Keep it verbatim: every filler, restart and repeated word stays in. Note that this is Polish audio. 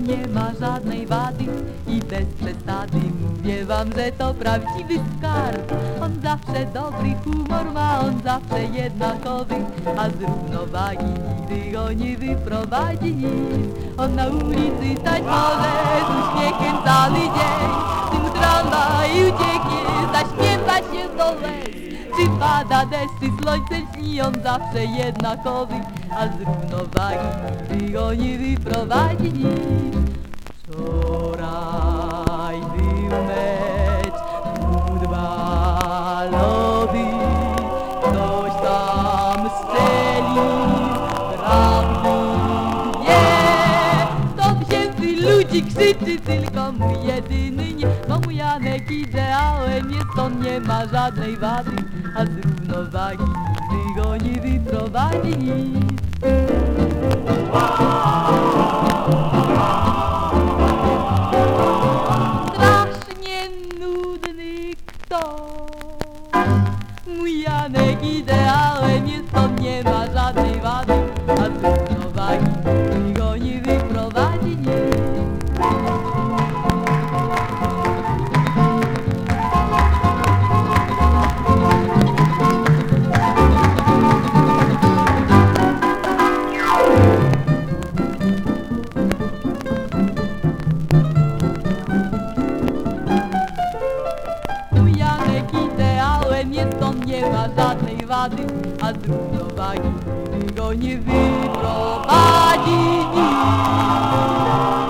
nie ma żadnej wady i bez przesady mówię wam, że to prawdziwy skarb. On zawsze dobry humor ma, on zawsze jednakowy, a z równowagi nigdy go nie wyprowadzi nic. On na ulicy stać może z uśmiechem cały dzień, w tym tramwaju ucieknie, zaśpiewa się do łez. Czy pada deszcz, czy słońce śni, on zawsze jednakowy, a z równowagi nigdy go nie wyprowadzi nic. Wczoraj był mecz futbalowy, ktoś tam strzelił bramki dwie. Sto tysięcy ludzi krzyczy, tylko mój jedyny nie. No mój Janek ideałem jest, on nie ma żadnej wady, a z równowagi nigdy go nie wyprowadzi nic. Strasznie nudny ktoś. Mój Janek ideałem jest, on nie ma żadnej wady, a z równowagi nigdy go nie wyprowadzi nic. Jest, on nie ma żadnej wady, a z równowagi nigdy go nie wyprowadzi nic.